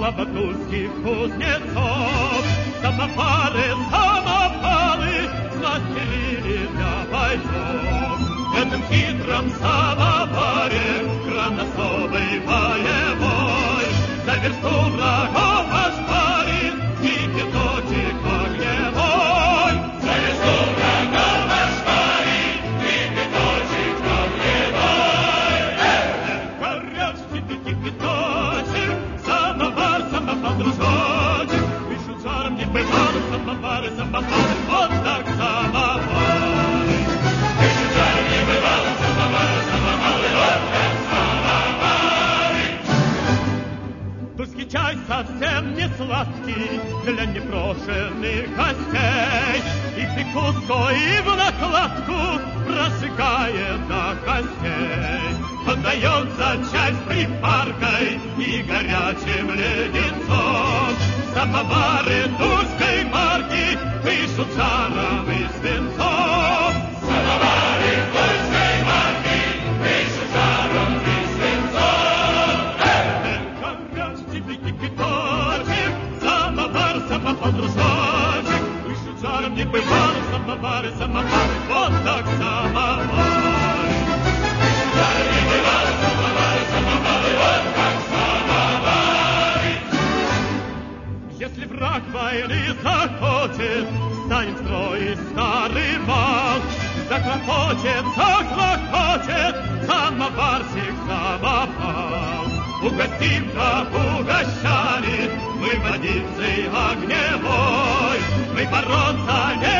славутских кузнецов. Самовары, смастерили для бойцов. В этом хитром самоваре кран особый боевой. За версту врагов ошпарит и пяточек огневой. За версту врагов ошпарит и пяточек огневой. Горячий пяточек, самовар, дружочек. Выше жаром не бывало, самовары, вот так самовары. Выше жаром не бывало, самовары, вот так самовары. Тульский чай совсем не сладкий для непрошенных гостей. И прикуску, и в накладку прожигает до костей. Подается чай с припаркой и горячим леденцом. Самовары тульской марки пышут жаром и свинцом. Самовары тульской марки пышут жаром и свинцом. Горячий кипяторчик, самовар, дружочек. Пышут жаром не бывало, самовары, вот так самовары. Жаром не бывало, самовары, вот так самовары. Если враг войны захочет, станет строить старый вал. Захлопочет, самоварщик самопал. Угостим, как угощали, мы водицей огневой. Мы бороться не